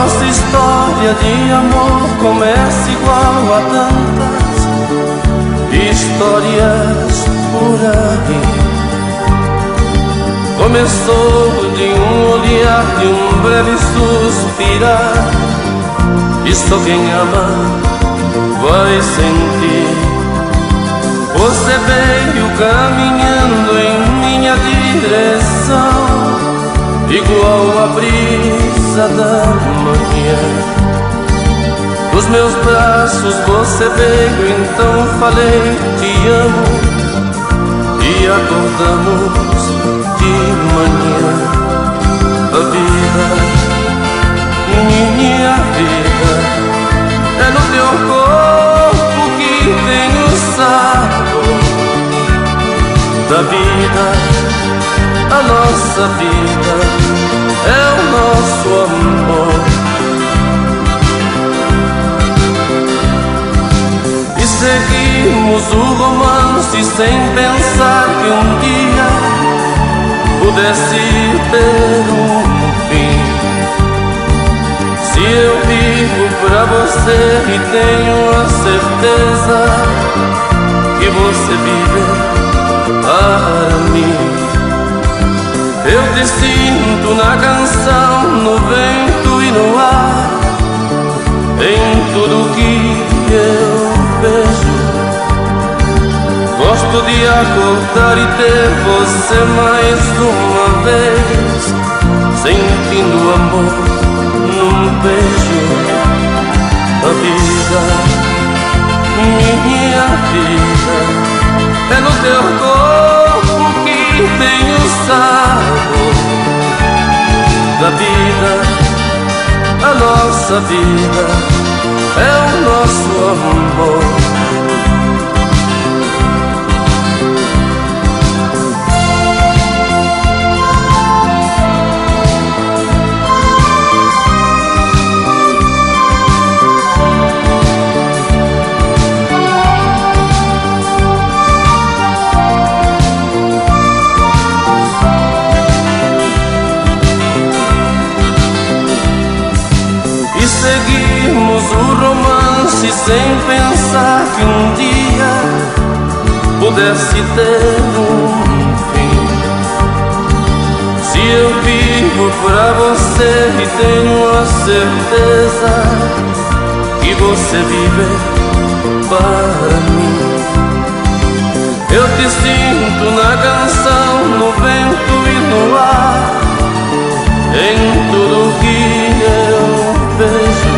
nossa história de amor começa igual a tantas histórias por aí. Começou de um olhar, de um breve suspirar, e só quem ama vai sentir. Você veio caminhando em minha direção, igual a brisa da manhã. Nos meus braços você veio, então falei te amo, e acordamos de manhã. A vida, minha vida, é no teu corpo que tem o sabor da vida. A nossa vida é o nosso amor. E seguimos o romance sem pensar que um dia pudesse ter um fim. Se eu vivo pra você e tenho a certeza que você vive para mim, eu te sinto na canção, no vento e no ar, em tudo que eu vejo. Gosto de acordar e ter você mais uma vez, sentindo amor num beijo. A vida, minha vida, é no teu corpo que tem o sabor da vida. A nossa vida é o nosso amor. Seguimos o romance sem pensar que um dia pudesse ter um fim. Se eu vivo pra você e tenho a certeza que você vive para mim, eu te sinto na canção, no vento e no ar, em tudo que eu vejo.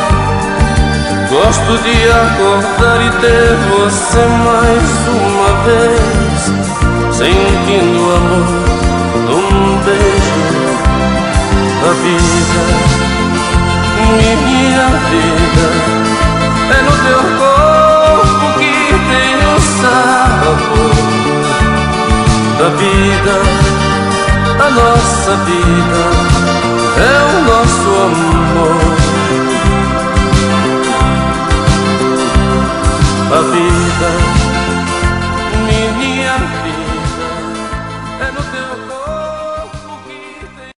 Gosto de acordar e ter você mais uma vez, sentindo amor num beijo. A vida, minha vida, é no teu corpo que tem o sabor da vida. A nossa vida é o nosso amor. A vida, minha vida, é no teu